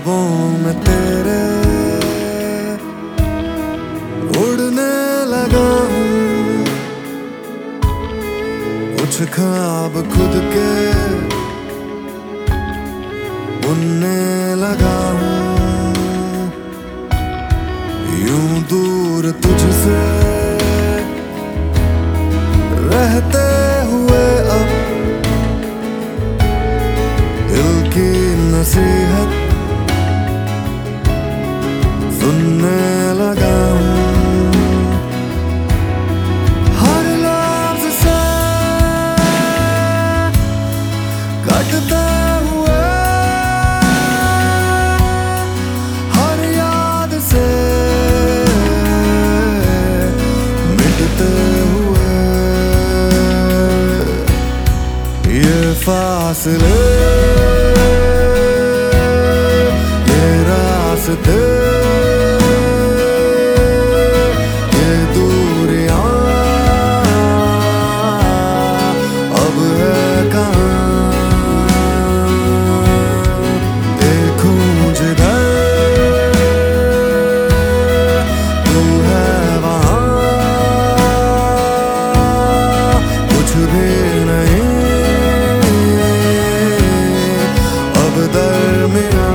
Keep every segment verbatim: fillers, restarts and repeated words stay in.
ख्वाबों में तेरे उड़ने लगा हूँ, कुछ ख्वाब खुद के बुनने लगा हूँ। यूं दूर तुझसे रहते हुए अब दिल की नसीहत सुनने लगा हूँ। हर लफ्ज़ से कटते हुए, हर याद से मिटते हुए, ये फासले ये रास्ते ये दूरियां अब है कहाँ। देखूं जिधर तू है वहाँ, कुछ भी नहीं अब दरमियाँ।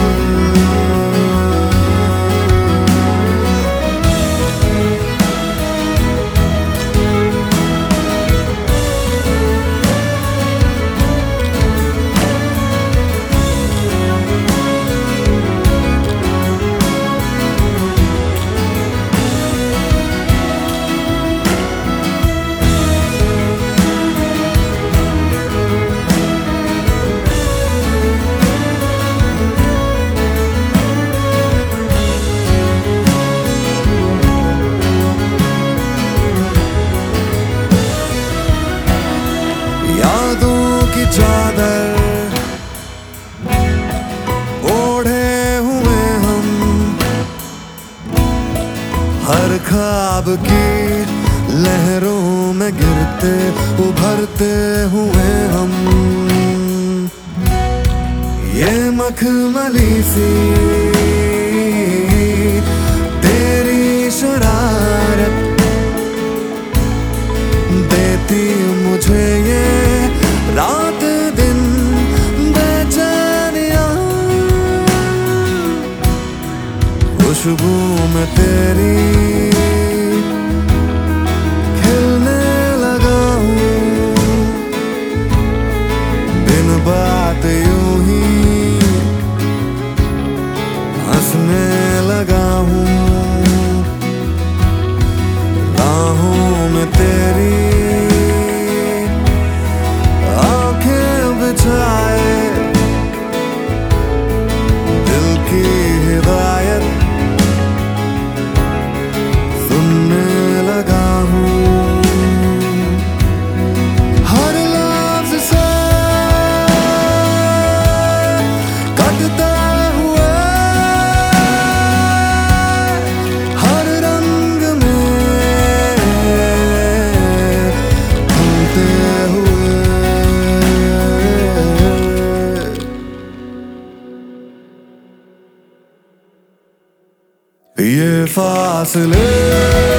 यादों की चादर ओढ़े हुए हम, हर ख्वाब की लहरों में गिरते उभरते हुए हम। ये मखमली सी तेरी शरारत देती मुझे ये रात दिन बेचैनियां। खुशबू में तेरी खिलने लगा हूँ, दिन बात यूं ही हंसने लगा हूँ। राहों में तेरी बिछाए दिल की हिदायत सुनने लगा हूँ। हर लफ्ज़ से कटते हुए, हर रंग में घूमते हुए, ये फासले